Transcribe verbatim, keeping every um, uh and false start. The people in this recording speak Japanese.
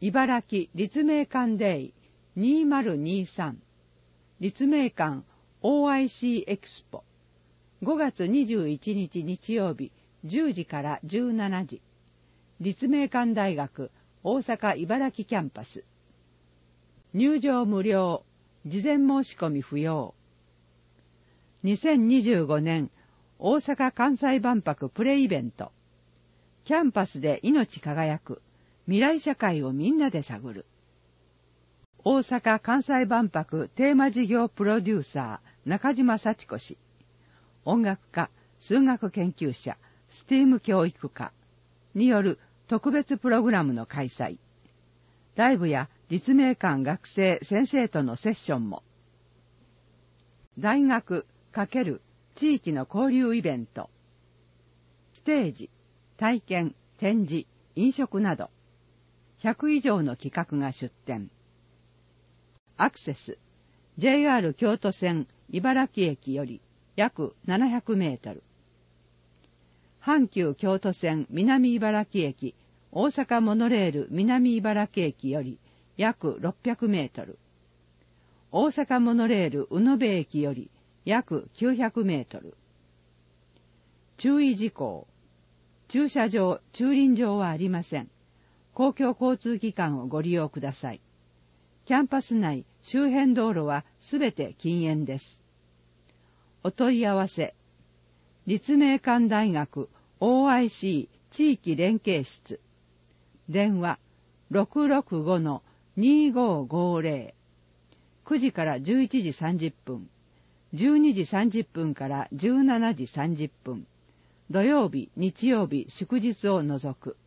茨城立命館デイにせんにじゅうさん立命館 オーアイシー エクスポごがつにじゅういちにち日曜日じゅうじからじゅうしちじ立命館大学大阪茨城キャンパス入場無料事前申し込み不要にせんにじゅうごねん大阪・関西万博プレイベントキャンパスで命輝く未来社会をみんなで探る大阪・関西万博テーマ事業プロデューサー中島幸子氏音楽家数学研究者スティーム教育科による特別プログラムの開催ライブや立命館学生先生とのセッションも大学×地域の交流イベントステージ体験展示飲食などひゃくいじょうの企画が出展アクセス ジェイアール 京都線茨城駅より約ななひゃくメートル阪急京都線南茨城駅大阪モノレール南茨城駅より約ろっぴゃくメートル大阪モノレール宇野部駅より約きゅうひゃくメートル注意事項駐車場駐輪場はありません公共交通機関をご利用くださいキャンパス内周辺道路はすべて禁煙ですお問い合わせ立命館大学 オーアイシー 地域連携室電話 ろくろくごのにごごぜろ くじからじゅういちじさんじゅっぷんじゅうにじさんじゅっぷんからじゅうしちじさんじゅっぷん土曜日日曜日祝日を除く